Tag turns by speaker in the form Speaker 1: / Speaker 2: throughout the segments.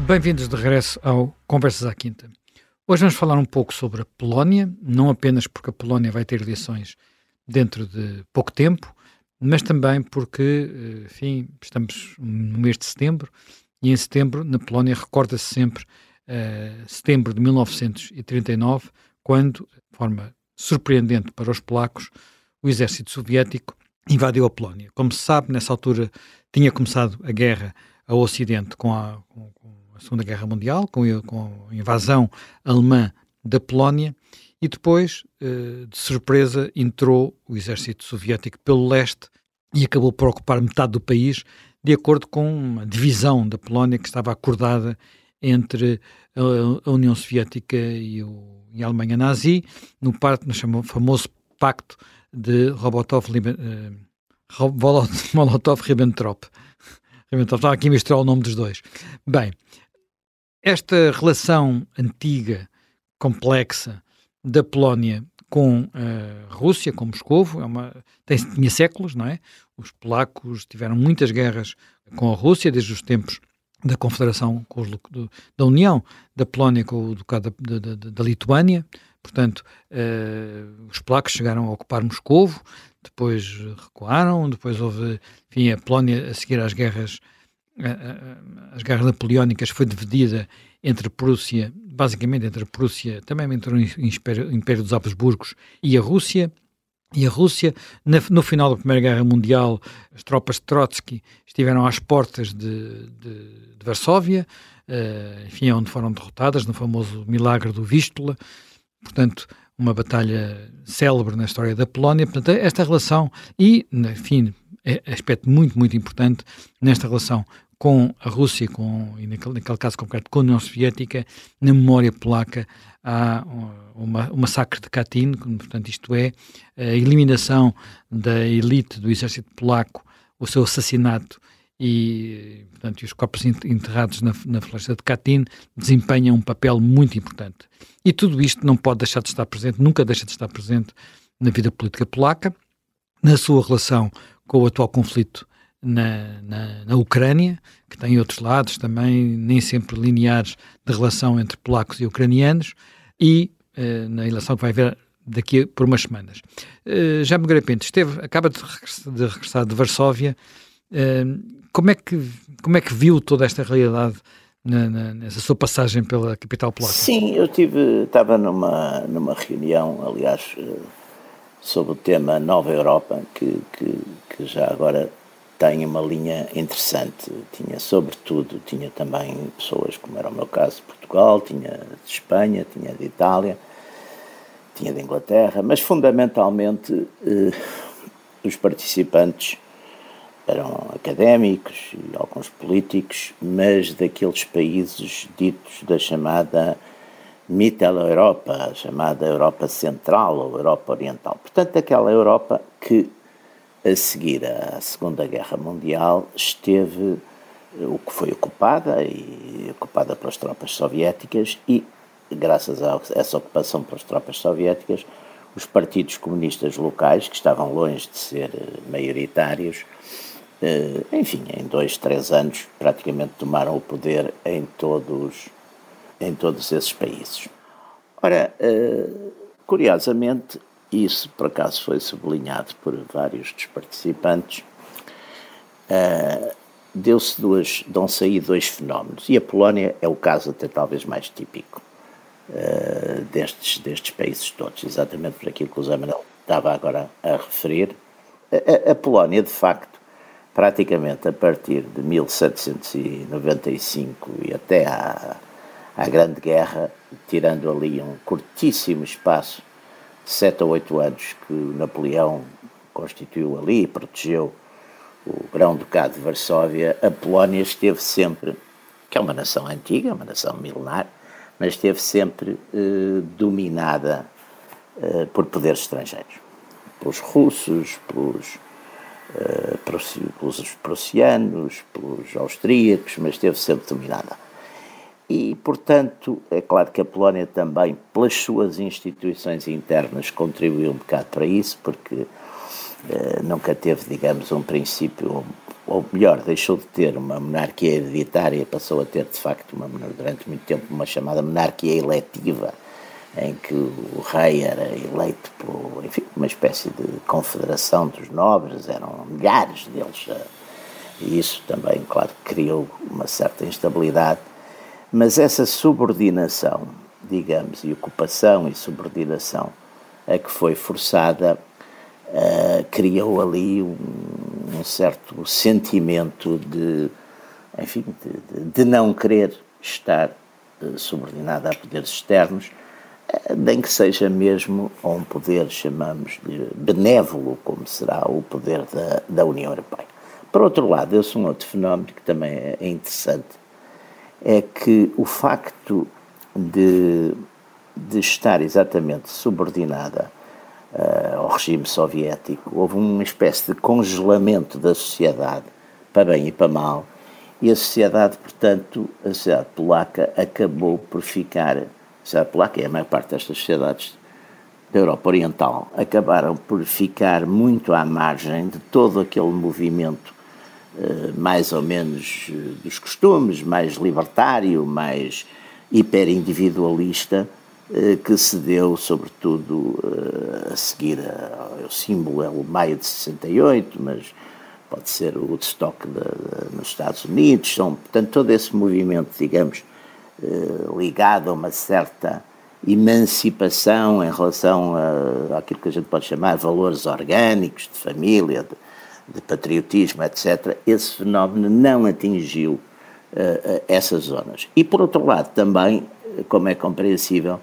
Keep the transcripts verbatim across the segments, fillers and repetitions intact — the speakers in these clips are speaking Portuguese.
Speaker 1: Bem-vindos de regresso ao Conversas à Quinta. Hoje vamos falar um pouco sobre a Polónia, não apenas porque a Polónia vai ter eleições dentro de pouco tempo, mas também porque, enfim, estamos no mês de setembro e em setembro na Polónia recorda-se sempre uh, setembro de mil novecentos e trinta e nove, quando, de forma surpreendente para os polacos, o exército soviético invadiu a Polónia. Como se sabe, nessa altura tinha começado a guerra ao Ocidente com a, com, com a Segunda Guerra Mundial, com a, com a invasão alemã da Polónia, e depois, eh, de surpresa, entrou o exército soviético pelo leste e acabou por ocupar metade do país, de acordo com uma divisão da Polónia que estava acordada entre a, a União Soviética e, o, e a Alemanha nazi, no, parte, no famoso Pacto de Molotov-Ribbentrop. Estava aqui a misturar o nome dos dois. Bem, esta relação antiga, complexa, da Polónia com a Rússia, com Moscovo, é uma, tem, tinha séculos, não é? Os polacos tiveram muitas guerras com a Rússia, desde os tempos da Confederação, com os, do, da União da Polónia com o Ducado da, da, da, da Lituânia. Portanto, uh, os polacos chegaram a ocupar Moscovo, depois recuaram, depois houve, enfim, a Polónia, a seguir às guerras, a, a, as guerras napoleónicas, foi dividida entre a Prússia, basicamente entre a Prússia, também entrou no Império, Império dos Habsburgos e a Rússia. E a Rússia, na, no final da Primeira Guerra Mundial, as tropas de Trotsky estiveram às portas de, de, de Varsóvia, uh, enfim, onde foram derrotadas, no famoso Milagre do Vístula. Portanto, uma batalha célebre na história da Polónia. Portanto, esta relação e, enfim, é aspecto muito, muito importante nesta relação com a Rússia, com, e naquele, naquele caso concreto com a União Soviética, na memória polaca há uma, o massacre de Katyn, portanto isto é, a eliminação da elite do exército polaco, o seu assassinato e, portanto, os corpos enterrados na, na floresta de Katyn desempenham um papel muito importante. E tudo isto não pode deixar de estar presente, nunca deixa de estar presente na vida política polaca, na sua relação com o atual conflito na, na, na Ucrânia, que tem outros lados também, nem sempre lineares, de relação entre polacos e ucranianos, e eh, na eleição que vai haver daqui por umas semanas. Uh, já me Pinto esteve, acaba de regressar de, regressar de Varsóvia. Uh, como, é que, como é que viu toda esta realidade na, na, nessa sua passagem pela capital polaca?
Speaker 2: Sim, eu tive, estava numa, numa reunião, aliás, sobre o tema Nova Europa, que, que, que já agora tem uma linha interessante. Tinha, sobretudo, tinha também pessoas, como era o meu caso, de Portugal, tinha de Espanha, tinha de Itália, tinha de Inglaterra, mas fundamentalmente eh, os participantes eram académicos e alguns políticos, mas daqueles países ditos da chamada Mitteleuropa, a chamada Europa Central ou Europa Oriental. Portanto, aquela Europa que, a seguir à Segunda Guerra Mundial, esteve, o que foi ocupada, e ocupada pelas tropas soviéticas, e graças a essa ocupação pelas tropas soviéticas, os partidos comunistas locais, que estavam longe de ser maioritários, enfim, em dois, três anos, praticamente tomaram o poder em todos, em todos esses países. Ora, curiosamente, isso por acaso foi sublinhado por vários dos participantes, deu-se duas, dão-se aí dois fenómenos, e a Polónia é o caso até talvez mais típico uh, destes, destes países todos, exatamente por aquilo que o Zé Manuel estava agora a referir. A, a, a Polónia, de facto, praticamente a partir de mil setecentos e noventa e cinco e até à, à Grande Guerra, tirando ali um curtíssimo espaço de sete ou oito anos que Napoleão constituiu ali e protegeu o Grão-Ducado de Varsóvia, a Polónia esteve sempre, que é uma nação antiga, uma nação milenar, mas esteve sempre eh, dominada eh, por poderes estrangeiros, pelos russos, pelos, eh, pelos prussianos, pelos austríacos, mas esteve sempre dominada. E, portanto, é claro que a Polónia também, pelas suas instituições internas, contribuiu um bocado para isso, porque Uh, nunca teve, digamos, um princípio ou melhor, deixou de ter uma monarquia hereditária e passou a ter, de facto, uma, durante muito tempo, uma chamada monarquia eletiva, em que o rei era eleito por, enfim, uma espécie de confederação dos nobres, eram milhares deles, e isso também, claro, criou uma certa instabilidade, mas essa subordinação, digamos, e ocupação e subordinação a que foi forçada, uh, criou ali um, um certo sentimento de, enfim, de, de, de não querer estar uh, subordinada a poderes externos, nem que seja mesmo a um poder, chamamos de benévolo, como será o poder da, da União Europeia. Por outro lado, esse é um outro fenómeno que também é interessante, é que o facto de, de estar exatamente subordinada uh, ao regime soviético, houve uma espécie de congelamento da sociedade, para bem e para mal, e a sociedade, portanto, a sociedade polaca acabou por ficar... A sociedade polaca e a maior parte destas sociedades da Europa Oriental acabaram por ficar muito à margem de todo aquele movimento eh, mais ou menos eh, dos costumes, mais libertário, mais hiperindividualista, eh, que se deu sobretudo eh, a seguir ao símbolo, é o Maio de sessenta e oito, mas pode ser o Woodstock de, de, nos Estados Unidos, são, portanto, todo esse movimento, digamos, ligado a uma certa emancipação em relação a, àquilo que a gente pode chamar valores orgânicos, de família, de, de patriotismo, etcétera, esse fenómeno não atingiu uh, essas zonas. E, por outro lado, também, como é compreensível,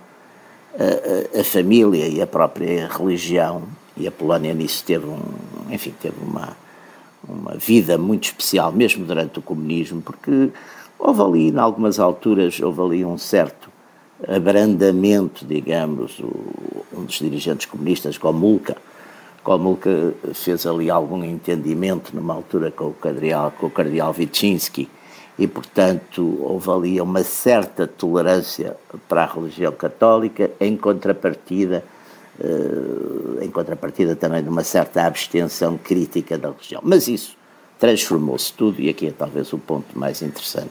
Speaker 2: uh, a família e a própria religião, e a Polónia nisso teve, um, enfim, teve uma, uma vida muito especial, mesmo durante o comunismo, porque houve ali, em algumas alturas, houve ali um certo abrandamento, digamos, o, um dos dirigentes comunistas, Gomulka. Gomulka fez ali algum entendimento numa altura com o cardeal, com o cardeal Wyszynski, e, portanto, houve ali uma certa tolerância para a religião católica, em contrapartida, eh, em contrapartida também de uma certa abstenção crítica da religião. Mas isso transformou-se tudo, e aqui é talvez o ponto mais interessante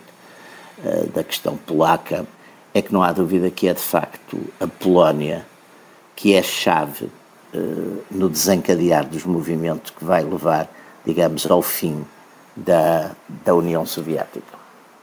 Speaker 2: da questão polaca, é que não há dúvida que é de facto a Polónia que é chave uh, no desencadear dos movimentos que vai levar, digamos, ao fim da, da União Soviética.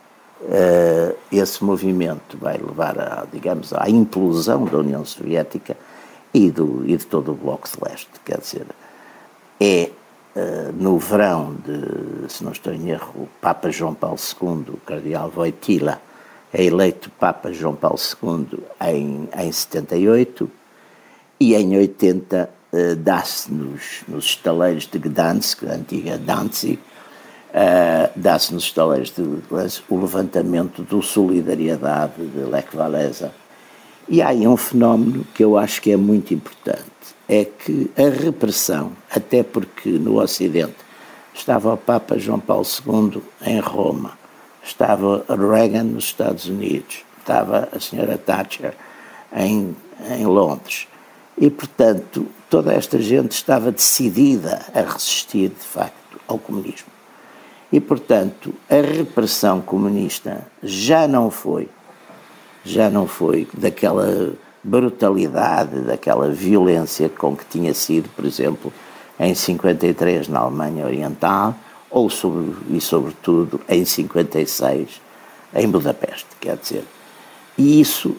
Speaker 2: Uh, esse movimento vai levar, a, digamos, à implosão da União Soviética e, do, e de todo o Bloco de Leste, quer dizer, é Uh, no verão de, se não estou em erro, o Papa João Paulo segundo, o cardeal Wojtyła, é eleito Papa João Paulo segundo em, em setenta e oito, e em oitenta uh, dá-se nos, nos estaleiros de Gdansk, a antiga Danzig, uh, dá-se nos estaleiros de Gdansk o levantamento do Solidariedade de Lech Walesa. E há aí um fenómeno que eu acho que é muito importante, é que a repressão, até porque no Ocidente estava o Papa João Paulo segundo em Roma, estava Reagan nos Estados Unidos, estava a senhora Thatcher em, em Londres, e, portanto, toda esta gente estava decidida a resistir, de facto, ao comunismo. E, portanto, a repressão comunista já não foi, já não foi daquela brutalidade, daquela violência com que tinha sido, por exemplo, em cinquenta e três na Alemanha Oriental, ou sobre, e sobretudo em cinquenta e seis em Budapeste, quer dizer. E isso,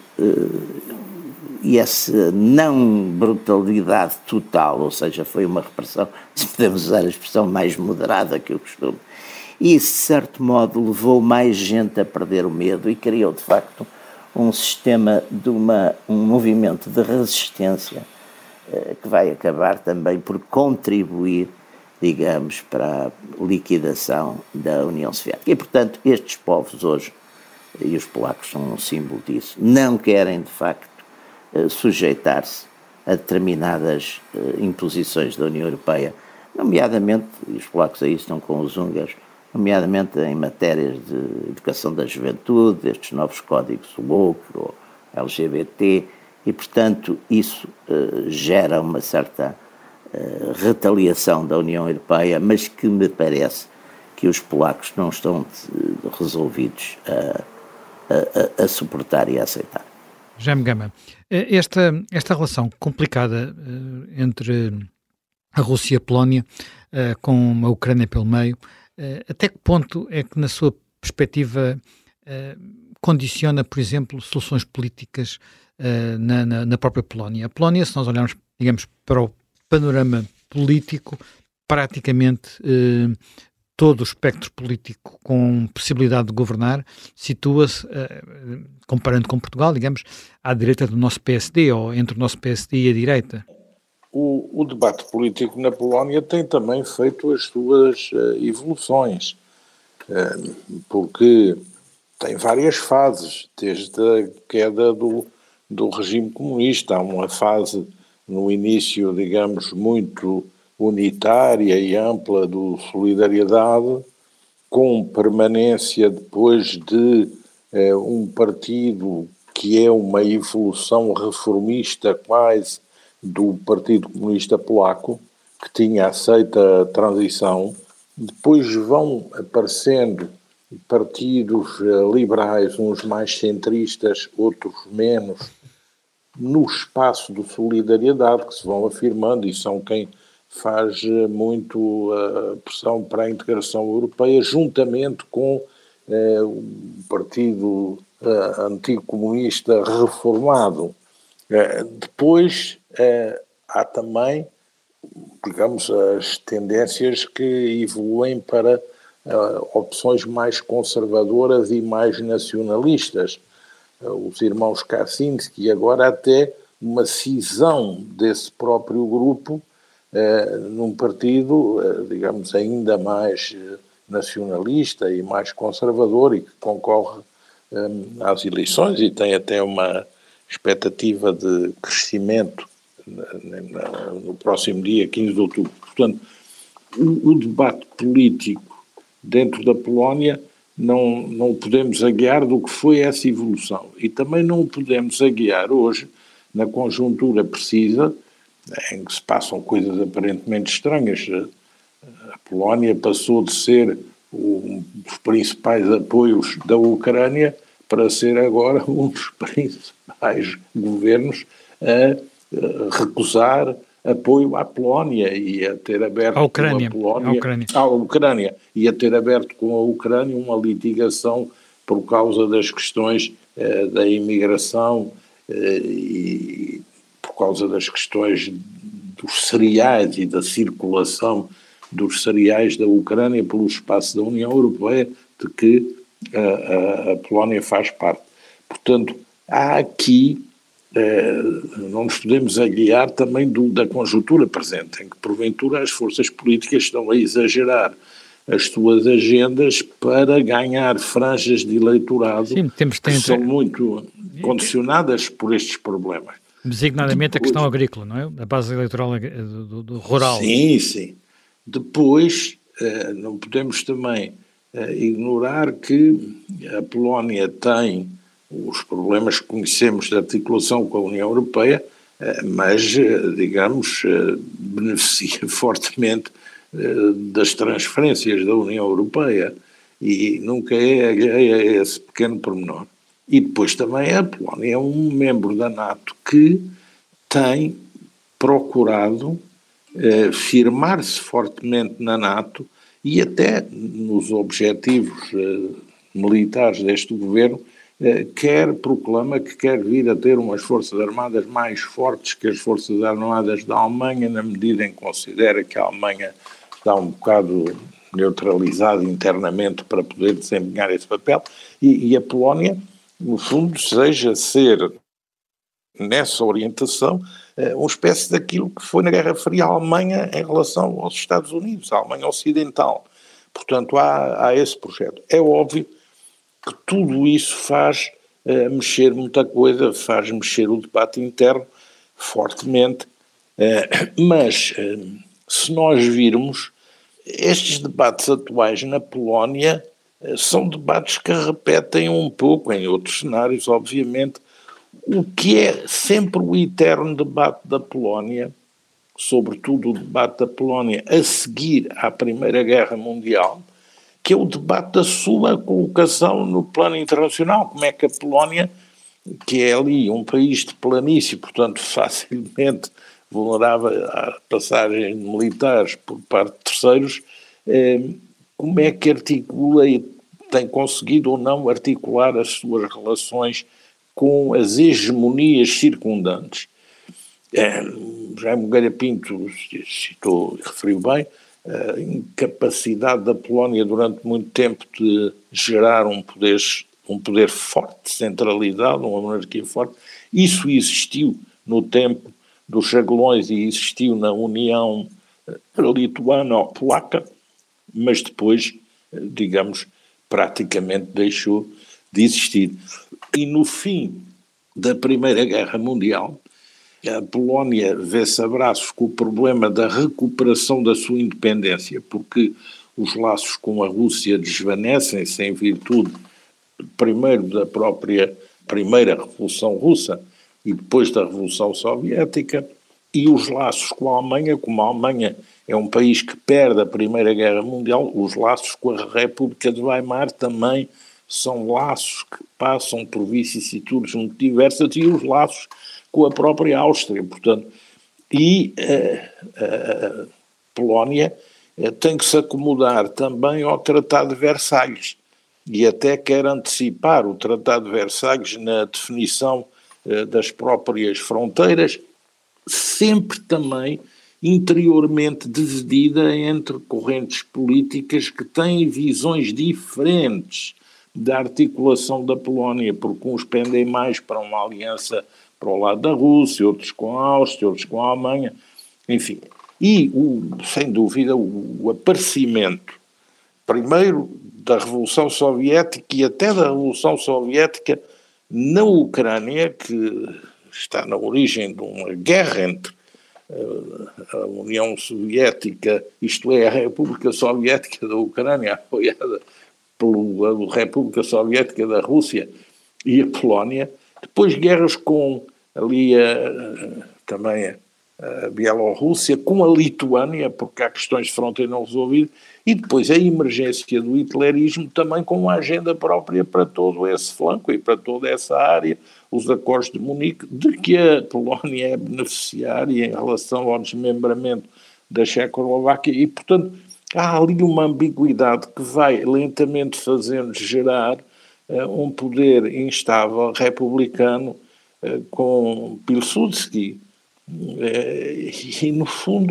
Speaker 2: e essa não brutalidade total, ou seja, foi uma repressão, se podemos usar a expressão mais moderada que eu costumo, e isso, de certo modo, levou mais gente a perder o medo e criou, de facto, um sistema de uma, um movimento de resistência eh, que vai acabar também por contribuir, digamos, para a liquidação da União Soviética. E, portanto, estes povos hoje, e os polacos são um símbolo disso, não querem, de facto, eh, sujeitar-se a determinadas eh, imposições da União Europeia, nomeadamente, e os polacos aí estão com os húngaros, nomeadamente em matérias de educação da juventude, estes novos códigos woke ou L G B T, e, portanto, isso uh, gera uma certa uh, retaliação da União Europeia, mas que me parece que os polacos não estão de, resolvidos a, a, a, a suportar e a aceitar.
Speaker 1: Jaime Gama, esta, esta relação complicada uh, entre a Rússia e a Polónia, uh, com a Ucrânia pelo meio, uh, até que ponto é que, na sua perspectiva, uh, condiciona, por exemplo, soluções políticas uh, na, na, na própria Polónia? A Polónia, se nós olharmos, digamos, para o panorama político, praticamente uh, todo o espectro político com possibilidade de governar situa-se, uh, comparando com Portugal, digamos, à direita do nosso P S D, ou entre o nosso P S D e a direita.
Speaker 3: O, o debate político na Polónia tem também feito as suas uh, evoluções, uh, porque tem várias fases, desde a queda do, do regime comunista. Há uma fase no início, digamos, muito unitária e ampla do Solidariedade, com permanência depois de eh, um partido que é uma evolução reformista quase do Partido Comunista Polaco, que tinha aceito a transição. Depois vão aparecendo partidos eh, liberais, uns mais centristas, outros menos, no espaço do Solidariedade, que se vão afirmando e são quem faz muito uh, pressão para a integração europeia, juntamente com uh, o Partido uh, Antigo Comunista Reformado. Uh, depois uh, há também, digamos, as tendências que evoluem para uh, opções mais conservadoras e mais nacionalistas. Uh, os irmãos Kaczynski, e agora até uma cisão desse próprio grupo Uh, num partido, uh, digamos, ainda mais uh, nacionalista e mais conservador e que concorre um, às eleições e tem até uma expectativa de crescimento na, na, no próximo dia, quinze de outubro. Portanto, o, o debate político dentro da Polónia não, não podemos aguiar do que foi essa evolução e também não podemos aguiar hoje na conjuntura precisa em que se passam coisas aparentemente estranhas. A Polónia passou de ser um dos principais apoios da Ucrânia para ser agora um dos principais governos a recusar apoio à Polónia e a ter aberto
Speaker 1: a Ucrânia,
Speaker 3: com a Polónia,
Speaker 1: a Ucrânia.
Speaker 3: à Ucrânia e a ter aberto com a Ucrânia uma litigação por causa das questões eh, da imigração eh, e por causa das questões dos cereais e da circulação dos cereais da Ucrânia pelo espaço da União Europeia, de que a, a, a Polónia faz parte. Portanto, há aqui, eh, não nos podemos aguiar também do, da conjuntura presente, em que porventura as forças políticas estão a exagerar as suas agendas para ganhar franjas de eleitorado.
Speaker 1: Sim, temos,
Speaker 3: que são muito condicionadas por estes problemas.
Speaker 1: Designadamente
Speaker 3: Depois,
Speaker 1: a questão agrícola, não é? A base eleitoral do, do, do rural.
Speaker 3: Sim, sim. Depois, eh, não podemos também eh, ignorar que a Polónia tem os problemas que conhecemos de articulação com a União Europeia, eh, mas, eh, digamos, eh, beneficia fortemente eh, das transferências da União Europeia e nunca é alheia a esse pequeno pormenor. E depois também a Polónia é um membro da NATO que tem procurado eh, firmar-se fortemente na NATO e até nos objetivos eh, militares deste governo, eh, quer proclama que quer vir a ter umas forças armadas mais fortes que as forças armadas da Alemanha, na medida em que considera que a Alemanha está um bocado neutralizada internamente para poder desempenhar esse papel, e, e a Polónia, no fundo, deseja ser, nessa orientação, uma espécie daquilo que foi na Guerra Fria a Alemanha em relação aos Estados Unidos, a Alemanha Ocidental. Portanto, há, há esse projeto. É óbvio que tudo isso faz uh, mexer muita coisa, faz mexer o debate interno fortemente, uh, mas uh, se nós virmos, estes debates atuais na Polónia são debates que repetem um pouco, em outros cenários, obviamente, o que é sempre o eterno debate da Polónia, sobretudo o debate da Polónia a seguir à Primeira Guerra Mundial, que é o debate da sua colocação no plano internacional, como é que a Polónia, que é ali um país de planície, portanto facilmente vulnerável a passagens militares por parte de terceiros, eh, como é que articula e tem conseguido ou não articular as suas relações com as hegemonias circundantes. É, Jaime Nogueira Pinto citou e referiu bem a incapacidade da Polónia durante muito tempo de gerar um poder, um poder forte, centralizado, uma monarquia forte. Isso existiu no tempo dos Jagellões e existiu na União Lituano-Polaca, mas depois, digamos, praticamente deixou de existir. E no fim da Primeira Guerra Mundial, a Polónia vê-se a braços com o problema da recuperação da sua independência, porque os laços com a Rússia desvanecem-se em virtude, primeiro, da própria Primeira Revolução Russa e depois da Revolução Soviética, e os laços com a Alemanha, como a Alemanha é um país que perde a Primeira Guerra Mundial, os laços com a República de Weimar também são laços que passam por vicissitudes muito diversas, e os laços com a própria Áustria, portanto, e a, a Polónia tem que se acomodar também ao Tratado de Versalhes, e até quer antecipar o Tratado de Versalhes na definição das próprias fronteiras, sempre também interiormente dividida entre correntes políticas que têm visões diferentes da articulação da Polónia, porque uns pendem mais para uma aliança para o lado da Rússia, outros com a Áustria, outros com a Alemanha, enfim. E, o, sem dúvida, o, o aparecimento, primeiro, da Revolução Soviética e até da Revolução Soviética na Ucrânia, que está na origem de uma guerra entre a União Soviética, isto é, a República Soviética da Ucrânia, apoiada pela República Soviética da Rússia e a Polónia, depois guerras com ali a, também a Bielorrússia, com a Lituânia, porque há questões de fronteira não resolvidas, e depois a emergência do hitlerismo também com uma agenda própria para todo esse flanco e para toda essa área, os acordos de Munique, de que a Polónia é beneficiária em relação ao desmembramento da Checoslováquia, e portanto há ali uma ambiguidade que vai lentamente fazendo gerar uh, um poder instável republicano uh, com Pilsudski, uh, e no fundo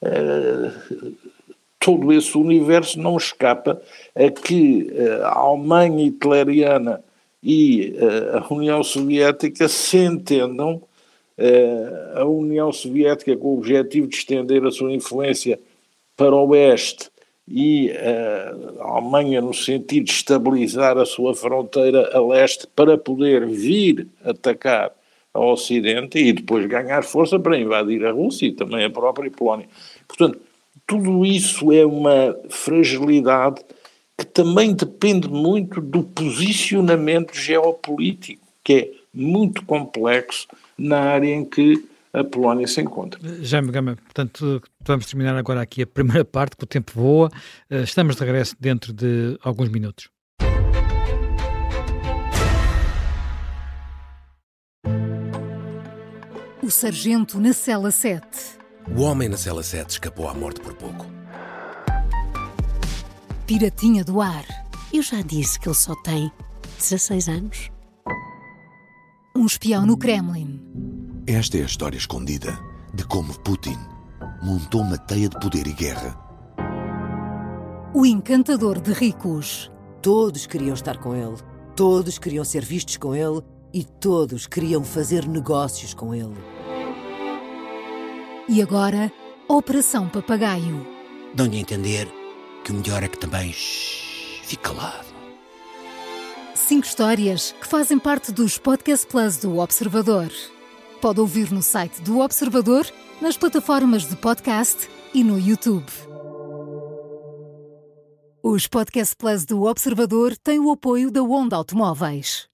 Speaker 3: uh, todo esse universo não escapa a que uh, a Alemanha hitleriana e uh, a União Soviética se entendam, uh, a União Soviética com o objetivo de estender a sua influência para o Oeste e uh, a Alemanha no sentido de estabilizar a sua fronteira a leste para poder vir atacar ao Ocidente e depois ganhar força para invadir a Rússia e também a própria Polónia. Portanto, tudo isso é uma fragilidade que também depende muito do posicionamento geopolítico, que é muito complexo na área em que a Polónia se encontra.
Speaker 1: Jaime Gama, portanto, vamos terminar agora aqui a primeira parte, que o tempo voa. Estamos de regresso dentro de alguns minutos.
Speaker 4: O sargento na cela sete.
Speaker 5: O homem na cela sete escapou à morte por pouco.
Speaker 4: Piratinha do ar.
Speaker 6: Eu já disse que ele só tem dezasseis anos.
Speaker 4: Um espião no Kremlin.
Speaker 5: Esta é a história escondida de como Putin montou uma teia de poder e guerra.
Speaker 4: O encantador de ricos.
Speaker 7: Todos queriam estar com ele, todos queriam ser vistos com ele e todos queriam fazer negócios com ele.
Speaker 4: E agora, Operação Papagaio.
Speaker 8: Dão-lhe a entender que o melhor é que também shh, fique calado.
Speaker 4: Cinco histórias que fazem parte dos Podcast Plus do Observador. Pode ouvir no site do Observador, nas plataformas de podcast e no YouTube. Os Podcast Plus do Observador têm o apoio da Onda Automóveis.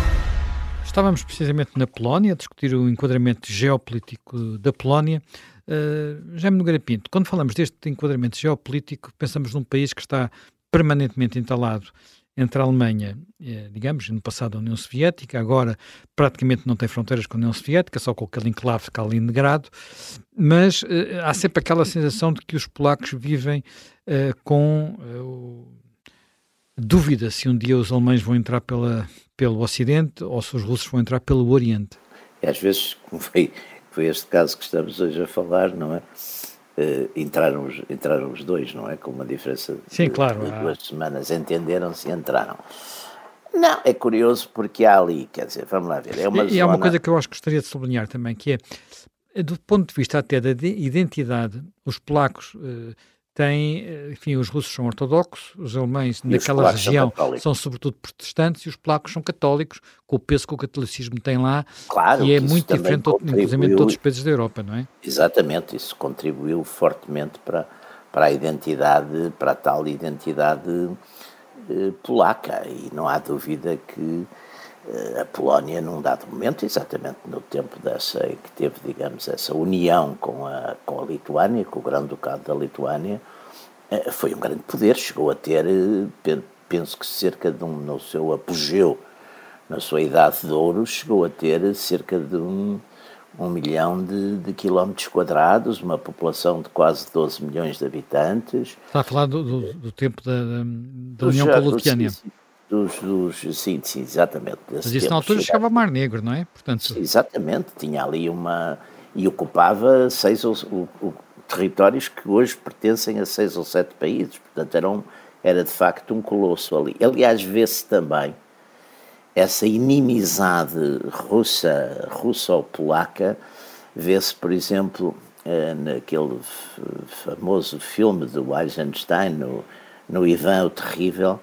Speaker 1: Estávamos precisamente na Polónia a discutir o enquadramento geopolítico da Polónia. Uh, Jaime Nogueira Pinto, quando falamos deste enquadramento geopolítico, pensamos num país que está permanentemente entalado entre a Alemanha, eh, digamos, no passado a União Soviética, agora praticamente não tem fronteiras com a União Soviética, só com aquele enclave Kaliningrado, mas eh, há sempre aquela sensação de que os polacos vivem eh, com eh, dúvida se um dia os alemães vão entrar pela, pelo Ocidente ou se os russos vão entrar pelo Oriente.
Speaker 2: E às vezes, como foi, foi este caso que estamos hoje a falar, não é? Uh, entraram, os, entraram os dois, não é? Com uma diferença
Speaker 1: Sim,
Speaker 2: de,
Speaker 1: claro,
Speaker 2: de
Speaker 1: há...
Speaker 2: duas semanas, entenderam-se e entraram. Não, é curioso porque há ali, quer dizer, vamos lá ver. É uma
Speaker 1: e
Speaker 2: zona...
Speaker 1: há uma coisa que eu acho que gostaria de sublinhar também, que é, do ponto de vista até da identidade, os polacos uh, têm, enfim, os russos são ortodoxos, os alemães
Speaker 2: e
Speaker 1: naquela
Speaker 2: os
Speaker 1: região
Speaker 2: são,
Speaker 1: são sobretudo protestantes e os polacos são católicos, com o peso que o catolicismo tem lá,
Speaker 2: claro,
Speaker 1: e é
Speaker 2: que
Speaker 1: muito diferente,
Speaker 2: contribuiu...
Speaker 1: inclusive, de todos os países da Europa, não é?
Speaker 2: Exatamente, isso contribuiu fortemente para, para a identidade, para a tal identidade eh, polaca, e não há dúvida que eh, a Polónia, num dado momento, exatamente no tempo dessa, que teve, digamos, essa união com a, com a Lituânia, com o Grande-Ducado da Lituânia, eh, foi um grande poder, chegou a ter, eh, penso que cerca de um, no seu apogeu, na sua idade de ouro, chegou a ter cerca de um, um milhão de, de quilómetros quadrados, uma população de quase doze milhões de habitantes.
Speaker 1: Está a falar do, do, do tempo da, da, da União
Speaker 2: já,
Speaker 1: com a Lituânia.
Speaker 2: Dos, dos, sim, sim, exatamente.
Speaker 1: Mas isso na altura chegava ao Mar Negro, não é? Portanto...
Speaker 2: Exatamente, tinha ali uma... e ocupava seis ou, o, o, territórios que hoje pertencem a seis ou sete países, portanto era, um, era de facto um colosso ali. Aliás, vê-se também essa inimizade russa, russo-polaca, vê-se, por exemplo, naquele famoso filme do Eisenstein, no, no Ivan o Terrível,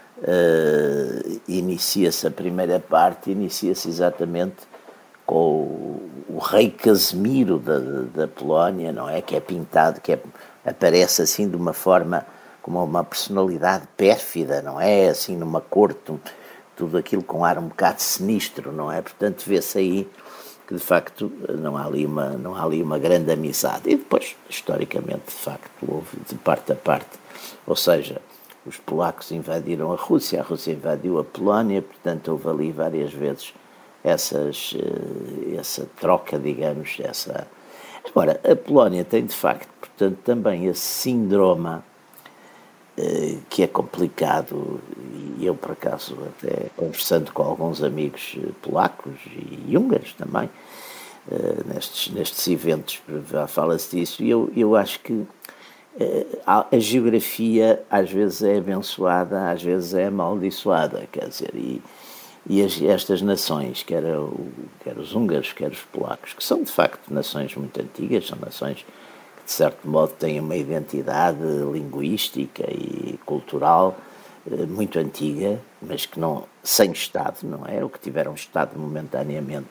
Speaker 2: uh, inicia-se a primeira parte, inicia-se exatamente com o, o rei Casimiro da, da Polónia, não é? Que é pintado, que é, aparece assim de uma forma, como uma personalidade pérfida, não é? Assim numa corte, tudo aquilo com ar um bocado sinistro, não é? Portanto, vê-se aí que, de facto, não há ali uma, não há ali uma grande amizade. E depois, historicamente, de facto, houve de parte a parte. Ou seja, os polacos invadiram a Rússia, a Rússia invadiu a Polónia, portanto, houve ali várias vezes essas, essa troca, digamos, essa... Agora, a Polónia tem, de facto, portanto, também esse síndrome que é complicado, e eu, por acaso, até conversando com alguns amigos polacos e húngaros também, nestes, nestes eventos, fala-se disso, e eu, eu acho que a, a geografia às vezes é abençoada, às vezes é amaldiçoada, quer dizer, e, e as, estas nações, quer, o, quer os húngaros, quer os polacos, que são de facto nações muito antigas, são nações de certo modo têm uma identidade linguística e cultural muito antiga, mas que não, sem Estado, não é? O que tiveram Estado momentaneamente.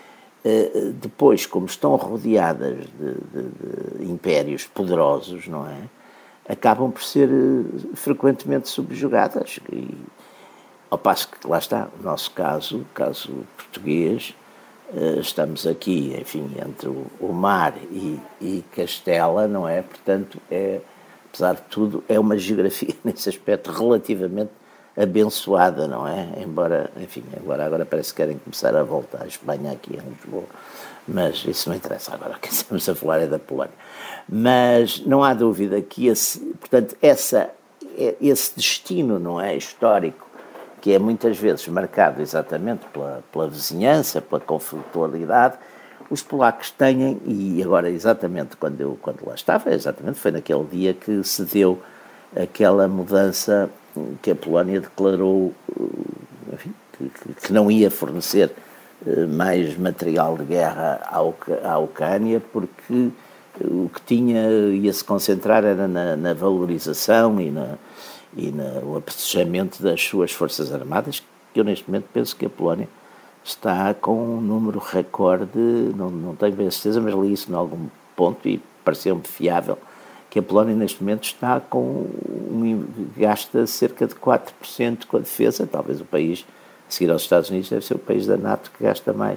Speaker 2: Depois, como estão rodeadas de, de, de impérios poderosos, não é? Acabam por ser frequentemente subjugadas. E, ao passo que, lá está, o nosso caso, o caso português, estamos aqui, enfim, entre o mar e, e Castela, não é? Portanto, é, apesar de tudo, é uma geografia, nesse aspecto, relativamente abençoada, não é? Embora, enfim, embora agora parece que querem começar a voltar à Espanha aqui em Lisboa, mas isso não interessa agora, o que estamos a falar é da Polónia. Mas não há dúvida que esse, portanto, essa, esse destino, não é, histórico, que é muitas vezes marcado exatamente pela, pela vizinhança, pela conflitualidade, os polacos têm, e agora exatamente quando eu quando lá estava, exatamente foi naquele dia que se deu aquela mudança que a Polónia declarou, enfim, que, que não ia fornecer mais material de guerra à Ucrânia, porque o que tinha, ia se concentrar era na, na valorização e na e no apreciamento das suas forças armadas, que eu neste momento penso que a Polónia está com um número recorde, não, não tenho bem a certeza, mas li isso em algum ponto e pareceu-me fiável, que a Polónia neste momento está com, um, gasta cerca de quatro por cento com a defesa, talvez o país, a seguir aos Estados Unidos, deve ser o país da NATO que gasta mais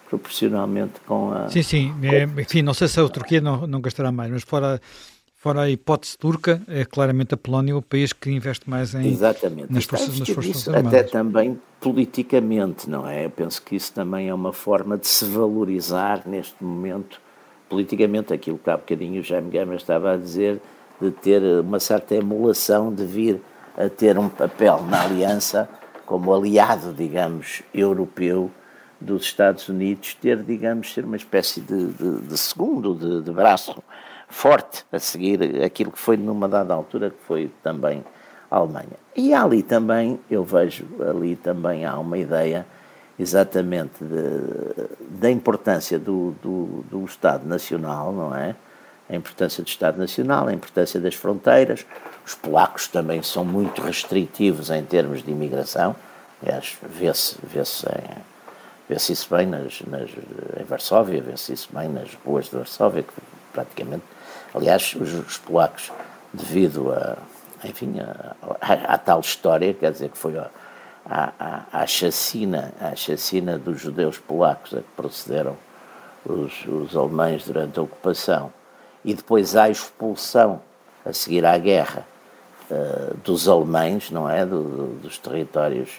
Speaker 2: proporcionalmente com a...
Speaker 1: Sim, sim, é, enfim, não sei se a Turquia não, não gastará mais, mas fora, fora a hipótese turca, é claramente a Polónia o país que investe mais em,
Speaker 2: Exatamente.
Speaker 1: nas
Speaker 2: Está
Speaker 1: forças, nas forças
Speaker 2: isso
Speaker 1: armadas.
Speaker 2: até também politicamente, não é? Eu penso que isso também é uma forma de se valorizar neste momento, politicamente, aquilo que há bocadinho o Jaime Gama estava a dizer, de ter uma certa emulação de vir a ter um papel na aliança como aliado, digamos, europeu dos Estados Unidos, ter, digamos, ser uma espécie de, de, de segundo, de, de braço forte a seguir aquilo que foi numa dada altura, que foi também a Alemanha. E ali também, eu vejo, ali também há uma ideia exatamente de, da importância do, do, do Estado Nacional, não é? A importância do Estado Nacional, a importância das fronteiras. Os polacos também são muito restritivos em termos de imigração. Aliás, vê-se, vê-se, vê-se isso bem nas, nas, em Varsóvia, vê-se isso bem nas ruas de Varsóvia, que praticamente, aliás, os, os polacos, devido a, enfim, a, a, a tal história, quer dizer, que foi a, a, a, a chacina, a chacina dos judeus polacos a que procederam os, os alemães durante a ocupação, e depois há a expulsão, a seguir à guerra, uh, dos alemães, não é? Do, do, dos territórios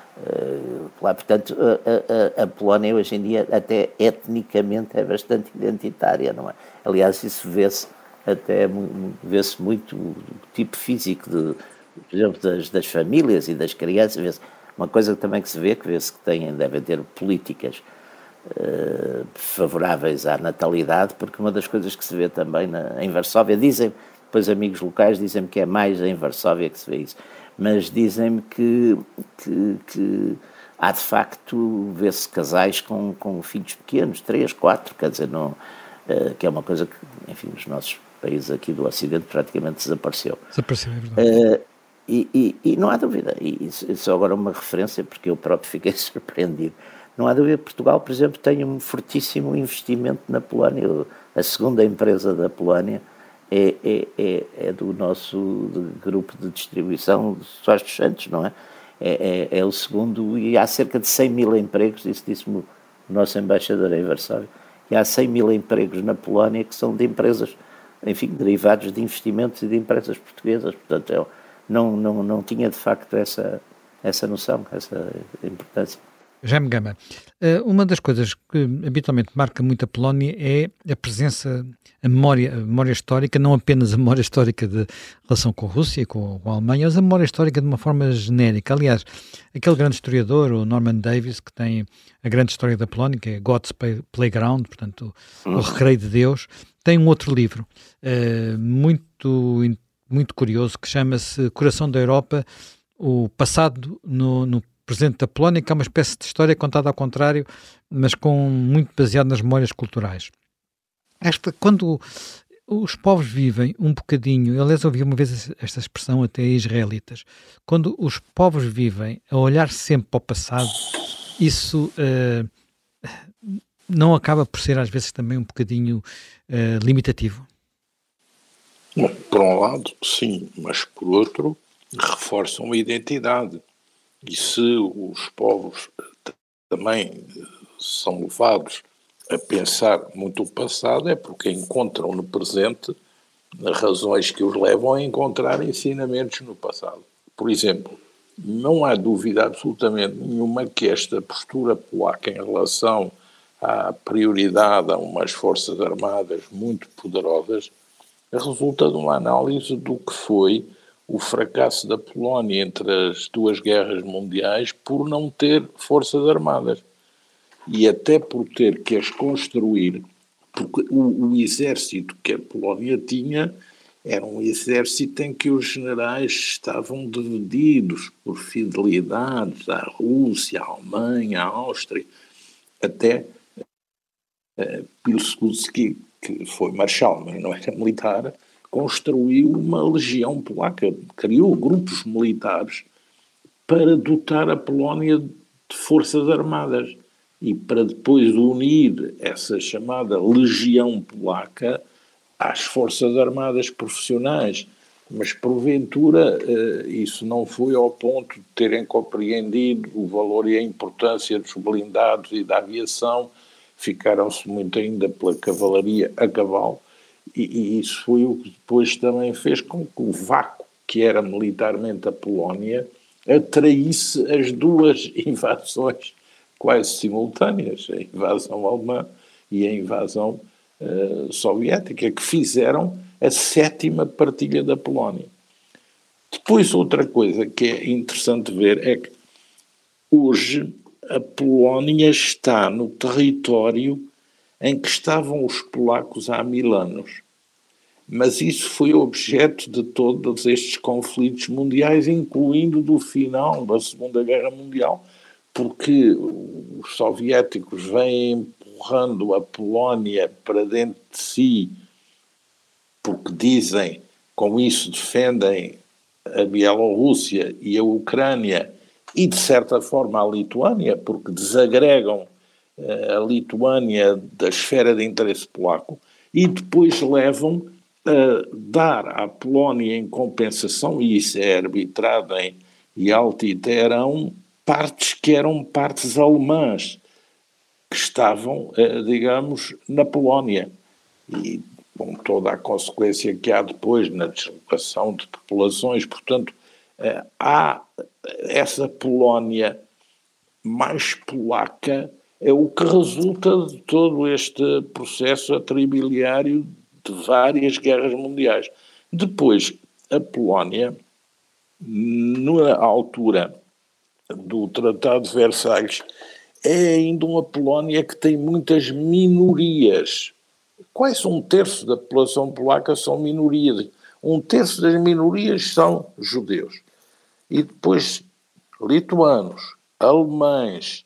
Speaker 2: uh, lá. Portanto, a, a, a Polónia hoje em dia, até etnicamente, é bastante identitária, não é? Aliás, isso vê-se até, vê-se muito o tipo físico, de, por exemplo, das, das famílias e das crianças. Vê-se uma coisa também que se vê, que vê-se que têm, devem ter políticas Uh, favoráveis à natalidade, porque uma das coisas que se vê também na, em Varsóvia, dizem, depois amigos locais dizem-me que é mais em Varsóvia que se vê isso, mas dizem-me que, que, que há de facto, vê-se casais com, com filhos pequenos, três, quatro, quer dizer, não, uh, que é uma coisa que, enfim, nos nossos países aqui do Ocidente praticamente desapareceu.
Speaker 1: Desapareceu, é verdade.
Speaker 2: Uh, e, e, e não há dúvida, e isso, isso agora é uma referência, porque eu próprio fiquei surpreendido. Não há dúvida que Portugal, por exemplo, tem um fortíssimo investimento na Polónia. A segunda empresa da Polónia é, é, é, é do nosso grupo de distribuição de Soares dos Santos, não é? É, é? é o segundo, e há cerca de cem mil empregos, isso disse-me o nosso embaixador em Varsóvia, e há cem mil empregos na Polónia que são de empresas, enfim, derivados de investimentos e de empresas portuguesas. Portanto, eu não, não, não tinha de facto essa, essa noção, essa importância.
Speaker 1: Jaime Gama, uma das coisas que habitualmente marca muito a Polónia é a presença, a memória, a memória histórica, não apenas a memória histórica de relação com a Rússia, com, com a Alemanha, mas a memória histórica de uma forma genérica. Aliás, aquele grande historiador, o Norman Davies, que tem a grande história da Polónia, que é God's Playground, portanto, o, o Recreio de Deus, tem um outro livro uh, muito, muito curioso que chama-se Coração da Europa, o passado no, no presente da Polónia, que é uma espécie de história contada ao contrário, mas com muito baseado nas memórias culturais. Esta, quando os povos vivem um bocadinho, aliás, eu ouvi uma vez esta expressão até israelitas, quando os povos vivem a olhar sempre para o passado, isso uh, não acaba por ser às vezes também um bocadinho uh, limitativo?
Speaker 3: Bom, por um lado, sim, mas por outro, reforçam a identidade. E se os povos também são levados a pensar muito o passado, é porque encontram no presente razões que os levam a encontrar ensinamentos no passado. Por exemplo, não há dúvida absolutamente nenhuma que esta postura polaca em relação à prioridade a umas forças armadas muito poderosas resulta de uma análise do que foi o fracasso da Polónia entre as duas guerras mundiais por não ter forças armadas e até por ter que as construir, porque o, o exército que a Polónia tinha era um exército em que os generais estavam divididos por fidelidades à Rússia, à Alemanha, à Áustria, até uh, Pilsudski, que foi marechal, mas não era militar, construiu uma legião polaca, criou grupos militares para dotar a Polónia de forças armadas e para depois unir essa chamada legião polaca às forças armadas profissionais. Mas, porventura, isso não foi ao ponto de terem compreendido o valor e a importância dos blindados e da aviação ficaram-se muito ainda pela cavalaria a cavalo, e, e isso foi o que depois também fez com que o vácuo que era militarmente a Polónia atraísse as duas invasões quase simultâneas, a invasão alemã e a invasão uh, soviética, que fizeram a sétima partilha da Polónia. Depois, outra coisa que é interessante ver é que hoje a Polónia está no território em que estavam os polacos há mil anos. Mas isso foi objeto de todos estes conflitos mundiais, incluindo do final da Segunda Guerra Mundial, porque os soviéticos vêm empurrando a Polónia para dentro de si, porque dizem, com isso defendem a Bielorrússia e a Ucrânia, e de certa forma a Lituânia, porque desagregam a Lituânia da esfera de interesse polaco, e depois levam a dar à Polónia em compensação, e isso é arbitrado em Yalta e Teherão, partes que eram partes alemãs, que estavam, digamos, na Polónia. E com toda a consequência que há depois na deslocação de populações, portanto, há essa Polónia mais polaca, é o que resulta de todo este processo atribiliário de várias guerras mundiais. Depois, a Polónia, na altura do Tratado de Versalhes, é ainda uma Polónia que tem muitas minorias. Quase um terço da população polaca são minorias. Um terço das minorias são judeus. E depois, lituanos, alemães,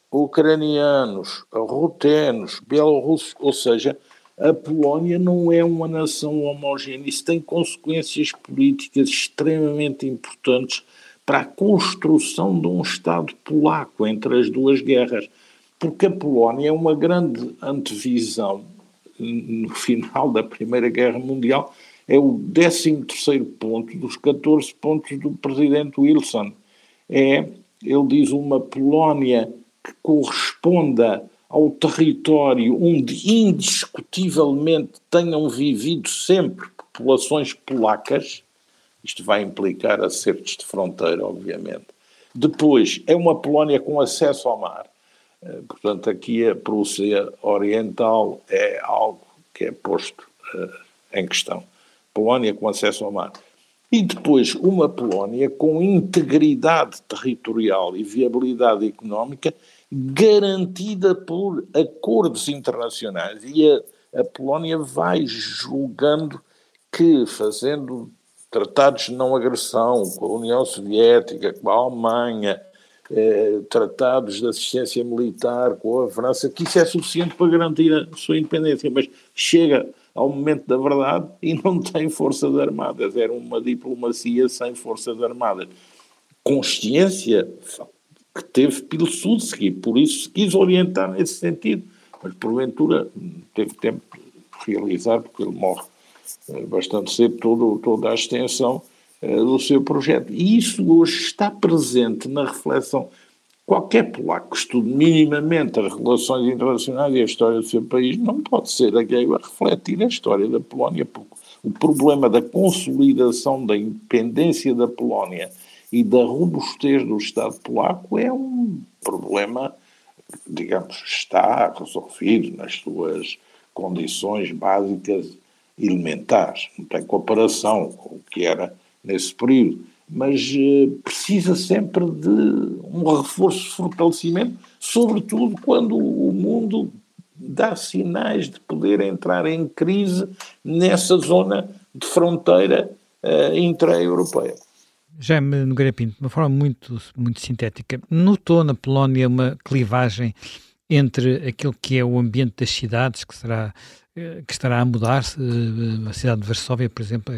Speaker 3: ucranianos, rutenos, bielorrussos, ou seja, a Polónia não é uma nação homogénea. Isso tem consequências políticas extremamente importantes para a construção de um Estado polaco entre as duas guerras, porque a Polónia é uma grande antevisão, no final da Primeira Guerra Mundial, é o décimo terceiro ponto dos catorze pontos do presidente Wilson. É, ele diz, uma Polónia que corresponda ao território onde indiscutivelmente tenham vivido sempre populações polacas. Isto vai implicar acertos de fronteira, obviamente. Depois, é uma Polónia com acesso ao mar. Portanto, aqui a Prússia Oriental é algo que é posto uh, em questão. Polónia com acesso ao mar. E depois, uma Polónia com integridade territorial e viabilidade económica garantida por acordos internacionais. E a, a Polónia vai julgando que, fazendo tratados de não agressão com a União Soviética, com a Alemanha, eh, tratados de assistência militar com a França, que isso é suficiente para garantir a sua independência, mas chega ao momento da verdade e não tem forças armadas. Era uma diplomacia sem forças armadas. Consciência que teve Pilsudski, por isso se quis orientar nesse sentido, mas porventura teve tempo de realizar, porque ele morre bastante cedo, todo, toda a extensão uh, do seu projeto. E isso hoje está presente na reflexão. Qualquer polaco que estude minimamente as relações internacionais e a história do seu país não pode ser alheio a refletir a história da Polónia, porque o problema da consolidação da independência da Polónia e da robustez do Estado polaco é um problema, digamos, está resolvido nas suas condições básicas elementares, não tem comparação com o que era nesse período, mas eh, precisa sempre de um reforço de fortalecimento, sobretudo quando o mundo dá sinais de poder entrar em crise nessa zona de fronteira eh, intra-europeia.
Speaker 1: Jaime Nogueira Pinto, de uma forma muito, muito sintética, notou na Polónia uma clivagem entre aquilo que é o ambiente das cidades, que será que estará a mudar-se. A cidade de Varsóvia, por exemplo,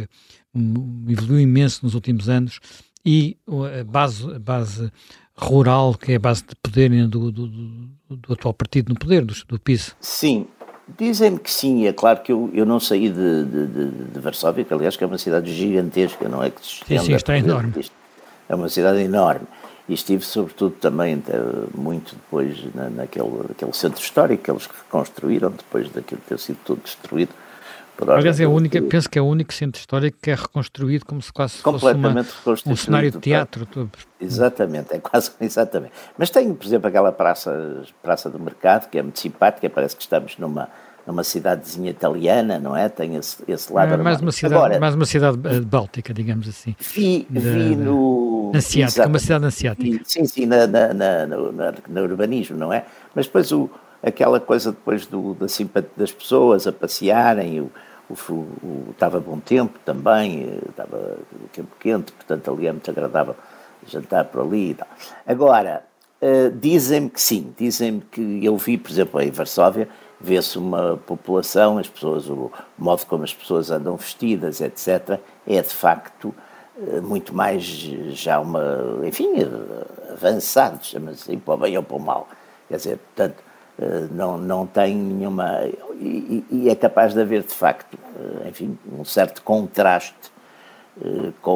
Speaker 1: evoluiu imenso nos últimos anos, e a base, a base rural, que é a base de poder do, do, do atual partido no poder, do, do P I S.
Speaker 2: Sim, dizem-me que sim. É claro que eu, eu não saí de, de, de, de Varsóvia, que aliás que é uma cidade gigantesca, não é que se
Speaker 1: Sim, sim, está enorme.
Speaker 2: É uma cidade enorme. E estive, sobretudo, também muito depois na, naquele, naquele centro histórico que eles construíram, depois daquilo ter sido tudo destruído.
Speaker 1: Aliás, é a única, que... penso que é o único centro histórico que é reconstruído como se quase fosse uma, um cenário de teatro.
Speaker 2: Exatamente, é quase, exatamente. Mas tem, por exemplo, aquela praça, praça do Mercado, que é muito simpática, parece que estamos numa, numa cidadezinha italiana, não é? Tem esse, esse lado.
Speaker 1: É, mais, uma cidade, Agora, mais uma cidade báltica, digamos assim.
Speaker 2: Vi, de, vi no...
Speaker 1: Asiática, uma cidade asiática.
Speaker 2: Vi, sim, sim, na, na, na, no, na, no urbanismo, não é? Mas depois o... aquela coisa depois do, da simpatia das pessoas a passearem, o, o, o, estava bom tempo também, estava tempo quente, portanto ali é muito agradável jantar por ali e tal. Agora, uh, dizem-me que sim, dizem-me que eu vi, por exemplo, em Varsóvia, vê-se uma população, as pessoas, o modo como as pessoas andam vestidas, etcétera, é de facto uh, muito mais já uma, enfim, uh, avançado, chama-se assim, para o bem ou para o mal. Quer dizer, portanto, Uh, não, não tem nenhuma... E, e é capaz de haver, de facto, uh, enfim, um certo contraste uh, com,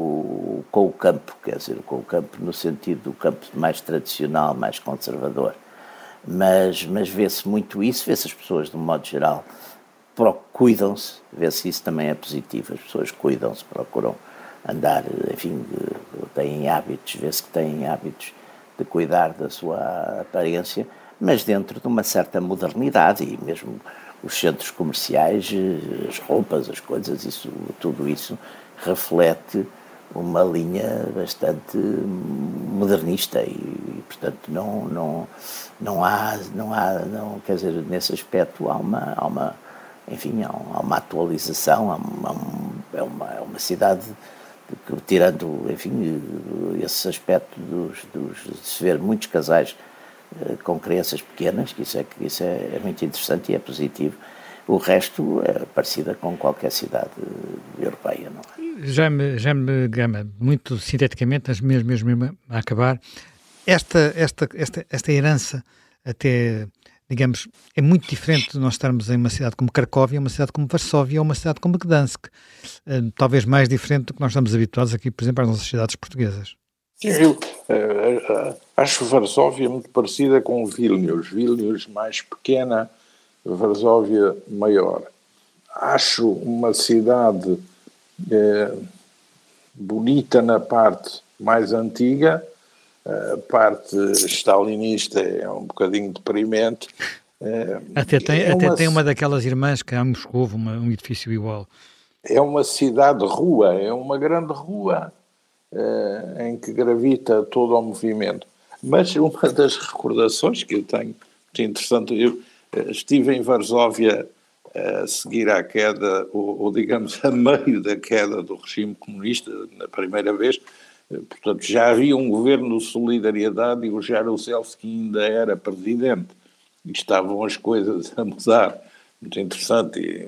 Speaker 2: o, com o campo, quer dizer, com o campo no sentido do campo mais tradicional, mais conservador. Mas, mas vê-se muito isso, vê-se as pessoas, de um modo geral, cuidam-se, vê-se isso também é positivo, as pessoas cuidam-se, procuram andar, enfim, têm hábitos, vê-se que têm hábitos de cuidar da sua aparência, mas dentro de uma certa modernidade, e mesmo os centros comerciais, as roupas, as coisas, isso, tudo isso reflete uma linha bastante modernista e, e portanto, não, não, não há, não há, não, quer dizer, nesse aspecto há uma, há uma enfim, há uma atualização, há uma, é, uma, é uma cidade que, tirando, enfim, esse aspecto dos, dos, de se ver muitos casais com crianças pequenas, que isso, é, que isso é, é muito interessante e é positivo. O resto é parecida com qualquer cidade europeia, não é?
Speaker 1: Jaime, Jaime Gama, muito sinteticamente, mas mesmo, mesmo a acabar, esta, esta, esta, esta herança até, digamos, é muito diferente de nós estarmos em uma cidade como Cracóvia, uma cidade como Varsóvia ou uma cidade como Gdansk. Talvez mais diferente do que nós estamos habituados aqui, por exemplo, às nossas cidades portuguesas.
Speaker 3: Eu uh, uh, acho Varsóvia muito parecida com Vilnius, Vilnius mais pequena, Varsóvia maior. Acho uma cidade uh, bonita na parte mais antiga, a uh, parte stalinista é um bocadinho deprimente. Uh,
Speaker 1: até tem,
Speaker 3: é
Speaker 1: até
Speaker 3: uma,
Speaker 1: tem uma daquelas irmãs que há em Moscou, uma, um edifício igual.
Speaker 3: É uma cidade-rua, é uma grande rua. Uh, em que gravita todo o movimento. Mas uma das recordações que eu tenho, muito interessante, eu uh, estive em Varsóvia uh, a seguir à queda, ou, ou digamos, a meio da queda do regime comunista, na primeira vez, uh, portanto já havia um governo de solidariedade e o Jaruzelski ainda era presidente, e estavam as coisas a mudar, muito interessante, e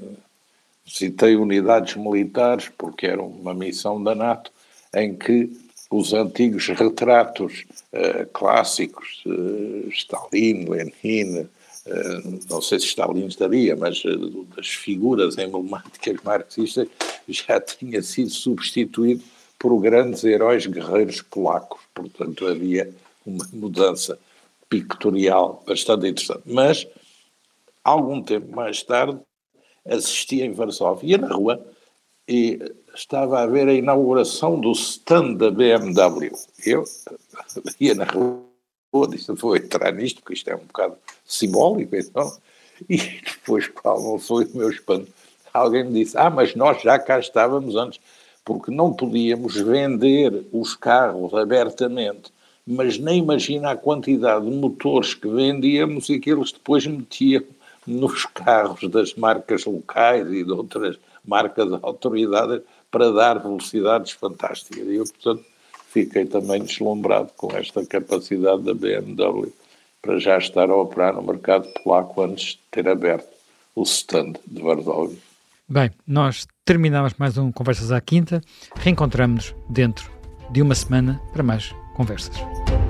Speaker 3: citei unidades militares, porque era uma missão da NATO, em que os antigos retratos uh, clássicos, uh, Stalin, Lenin, uh, não sei se Stalin estaria, mas uh, das figuras emblemáticas marxistas, já tinha sido substituído por grandes heróis guerreiros polacos. Portanto, havia uma mudança pictorial bastante interessante. Mas, algum tempo mais tarde, assisti em Varsóvia, na rua, e estava a ver a inauguração do stand da B M W. Eu ia na rua, disse, vou entrar nisto, porque isto é um bocado simbólico, então, e depois, qual não foi o meu espanto? Alguém me disse, ah, mas nós já cá estávamos antes, porque não podíamos vender os carros abertamente, mas nem imagina a quantidade de motores que vendíamos e que eles depois metiam nos carros das marcas locais e de outras marcas de autoridade para dar velocidades fantásticas. E eu, portanto, fiquei também deslumbrado com esta capacidade da B M W para já estar a operar no mercado polaco antes de ter aberto o stand de Varsóvia.
Speaker 1: Bem, nós terminamos mais um Conversas à Quinta. Reencontramos-nos dentro de uma semana para mais conversas.